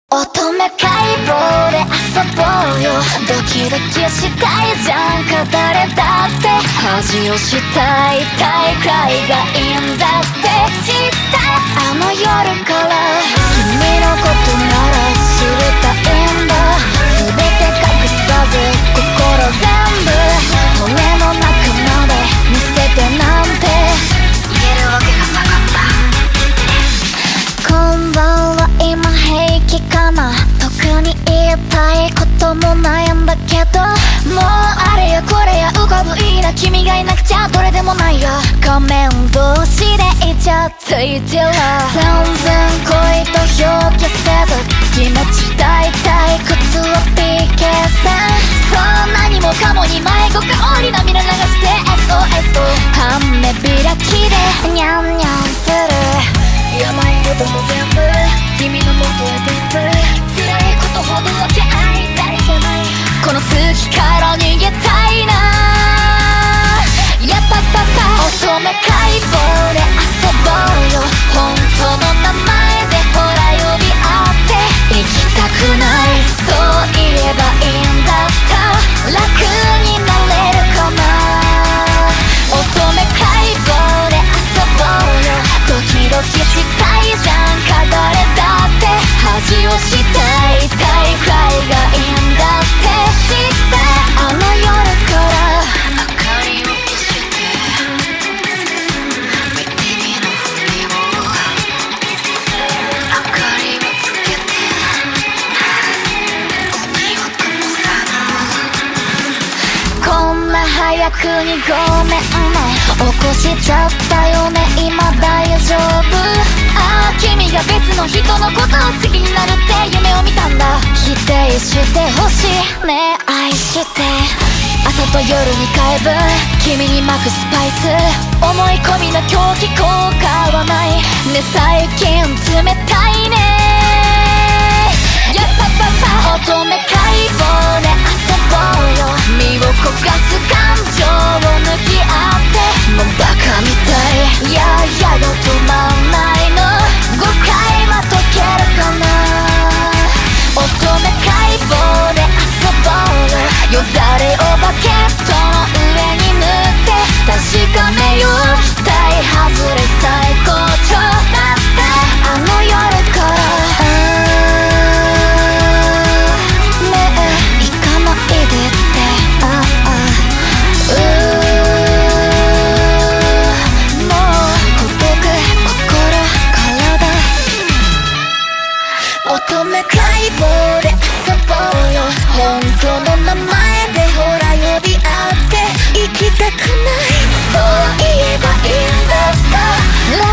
乙女解剖で遊ぼうよ。ドキドキしたいじゃんか誰だって。恥をしたい大会がいいんだって知ったあの夜から君のことなら知りたいんだ。全て隠さず心全部俺の中まで見せてなんて言えるわけがなかった。こんばんは今平気かな。特に言いたいこともないんだけど、もうあれやこれや浮かぶいいな。君がいなくちゃどれでもないや。仮面同士でイチャついてら全然恋と表記せず気持ち大体靴を PK 線。そう何もかもに迷子かおり涙流して SOS と半目開きでニャンニャンする。やばいことも全部君の元へ全部辛いことほど分け合いたいじゃない。この好きから逃げたいな。やっぱぱぱ乙女解剖で遊ぼうよ。本当の名前でほら呼び合って行きたくないそう言えばいいんだった。楽になれるかな。乙女解剖で遊ぼうよ。ドキドキしたいじゃんか誰だって。恥をしたい大会がいいんだって知ったあの夜から明かりを消して見て見ぬふりを明かりをつけて海を灯さぬ。こんな早くにごめんね起こしちゃったよね今大丈夫。ああ君が別の人のことを好きになるって夢を見たんだ。否定してほしいね愛して朝と夜に変え分君にまくスパイス思い込みの狂気効果はないね。最近冷たいね。やっぱぱぱ乙女解剖で遊ぼうよ。身を焦がす感情を抜き合ってもうバカみたいいやいやよ止まんないの5回は解けるかな。乙女解剖で遊ぼうよ。よだれをバケットの上に塗って確かめよう。期待外れ最高潮だったあの夜からねえ行かないでってもうほどく心体乙女解剖で遊ぼうよ。本当の名前でほら呼び合って行きたくないそう言えばいいんだった。